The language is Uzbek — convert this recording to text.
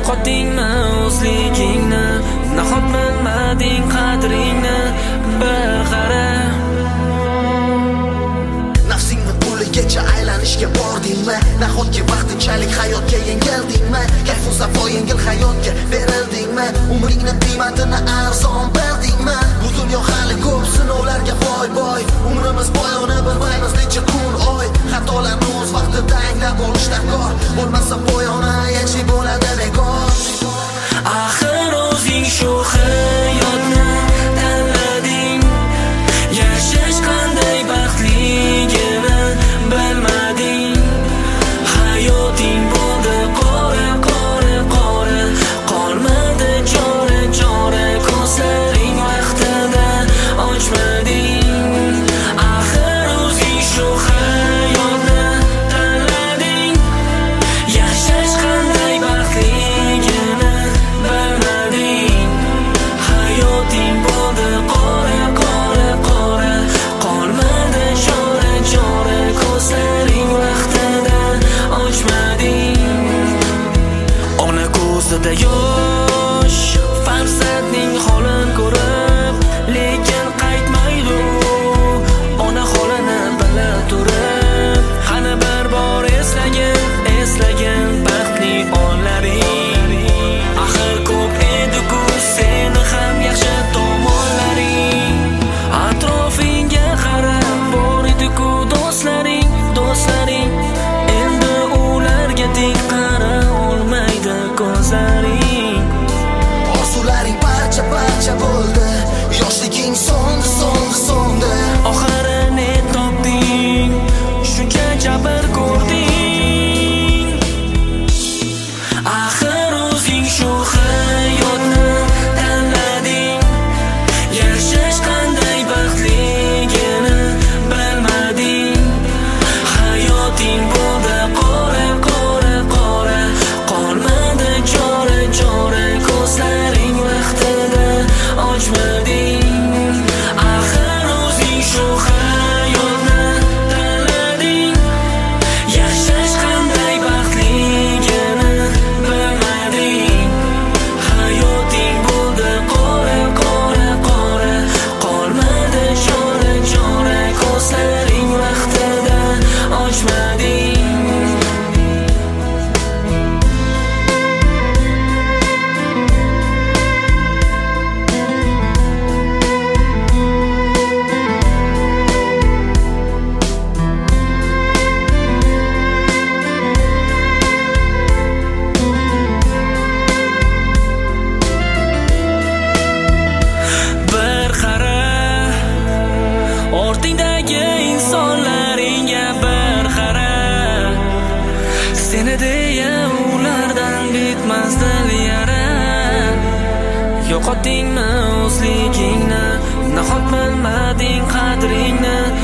yo'qotdingmi o'zligingni, nahot bilmading qadringni, bir qara. Nafsingni puligacha aylanishga bordingmi? Nahotki vaqtinchalik hayotga yengildingmi? Kayfu safo yengil hayotga berildingmi? Umringni qiymatini arzon bildingmi? Bu dunyo hali ko'p sinovlarga boy. Umrimiz poyoni bilmaymiz necha kun, oy. Xatolarni o'z vaqtida anglab olish darkor. Bo'lmasa poyoni yaxshi bo'ladi bekor. Axir o'zing shu hayotni tanlading, yashash qanday baxtligini bilmading. Hayoting bo'ldi qora, qolmadi chora, ko'zlaring vaqtida ochmading. Axir o'zing shu hayotni tanlading, yashash qanday baxtligini bilmading. Hayoting bo'ldi qora, qolmadi chora, ko'zlaring vaqtida ochmading. Ona ko'zida yosh, farzandning holini ko'rib, lekin qaytmaydi ona holini bila turib. Qani bir bor eslagin baxtli onlaring. Axir ko'p edi-ku seni ham yaxshi tomonlaring. Atrofingga qarab bor edi-ku do'stlaring. Endi ularga teng qara olmaydi ko'zlaring. Orzularing parcha bo'ldi, yoshliging so'ndi. Oxirini topding, shuncha jabr ko'rding. Axir o'zing shu hayotni tanlading, yashash qanday baxtligini bilmading. Hayoting bo'ldi qora, qolmadi chora, ko'zlaring vaqtida ochmading. Axir o'zing shu hayotni tanlading, yashash qanday baxtligini bilmading. Hayoting bo'ldi qora, qolmadi chora, ko'zlaring vaqtida ochmading. Bir qara, ortingdagi insonlaringga bir qara. Seni deya ulardan bitmas dil yara. Yo'qotdingmi o'zligingni, nahot bilmading qadringni,